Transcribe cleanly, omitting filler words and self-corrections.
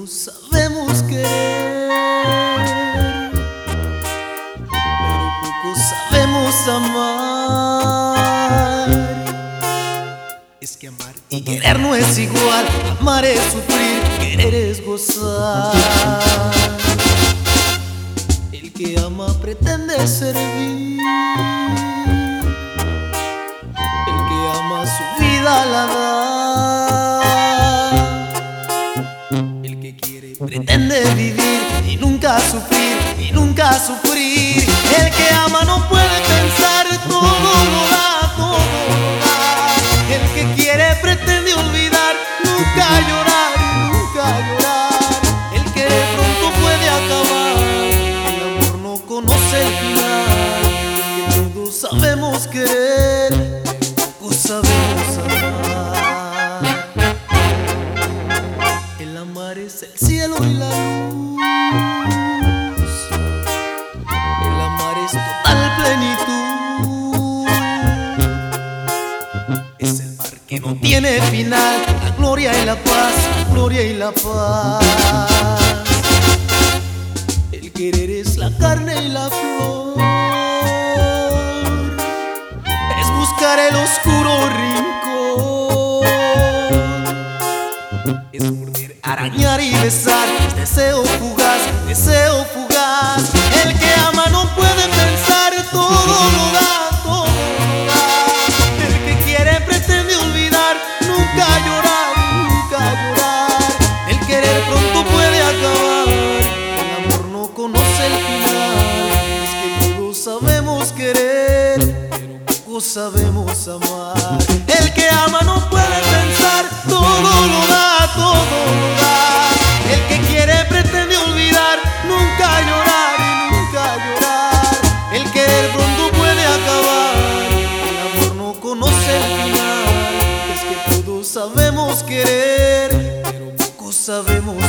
todos sabemos querer, pero poco sabemos amar. Es que amar y querer no es igual. Amar es sufrir, querer es gozar. El que ama pretende servir, el que ama su vida la da. El que quiere pretende vivir y nunca sufrir, y nunca sufrir. El que ama no puede pensar, todo lo da, todo lo da. El que quiere pretende olvidar, nunca llorar, nunca llorar. El que de pronto puede acabar, el amor no conoce el final. Que todos sabemos querer, pero poco sabemos amar. El amar es el cielo y la luz, el amar es total plenitud. Es el mar que no tiene final, la gloria y la paz, la gloria y la paz. El querer es la carne y la flor, es buscar el oscuro rincón, es morder, arañar y besar, es deseo fugaz, deseo fugaz. El que ama no puede pensar, todo lo da, todo lo da. El que quiere pretende olvidar, nunca llorar, nunca llorar. El querer pronto puede acabar, el amor no conoce el final. Es que todos sabemos querer, pero poco sabemos amar. El que ama no puede pensar, todo lo da, todo lo da. El que quiere pretende olvidar, nunca llorar y nunca llorar. El querer pronto puede acabar, el amor no conoce el final. Es que todos sabemos querer, pero poco sabemos